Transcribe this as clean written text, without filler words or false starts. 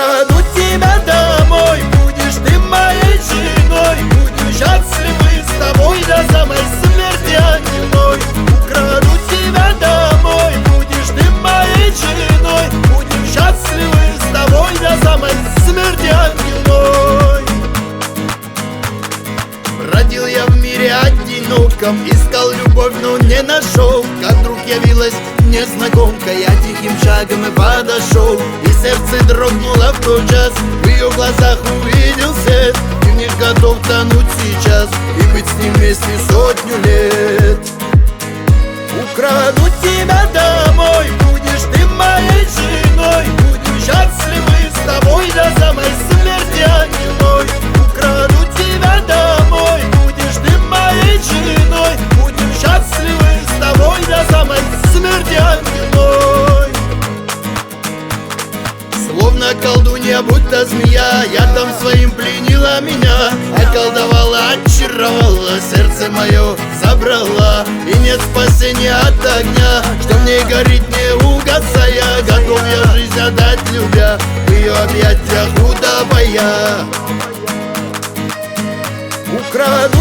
Украду тебя домой, будешь ты моей женой. Будем счастливы с тобой до самой смерти одной. Украду тебя домой, будешь ты моей женой. Будем счастливы с тобой до самой смерти одной. Бродил я в мире одиноком, искал любовь, но не нашел. Как вдруг явилась незнакомка, я тихим шагом и подошел. И сердце дрогнуло в тот час, в ее глазах увидел свет. И в них готов тонуть сейчас и быть с ним вместе сотню лет. Украду тебя домой, будешь ты моей женой. Будем счастливы с тобой до самой смерти одной. Украду тебя домой, будешь ты моей женой. Будем счастливы с тобой до самой смерти одной. Словно колдунья, будто змея, я там своим пленила меня. Околдовала, очаровала, сердце мое забрала. И нет спасения от огня, что в ней горит не угасая. Готов я жизнь отдать, любя, в ее объятиях удобая. Украду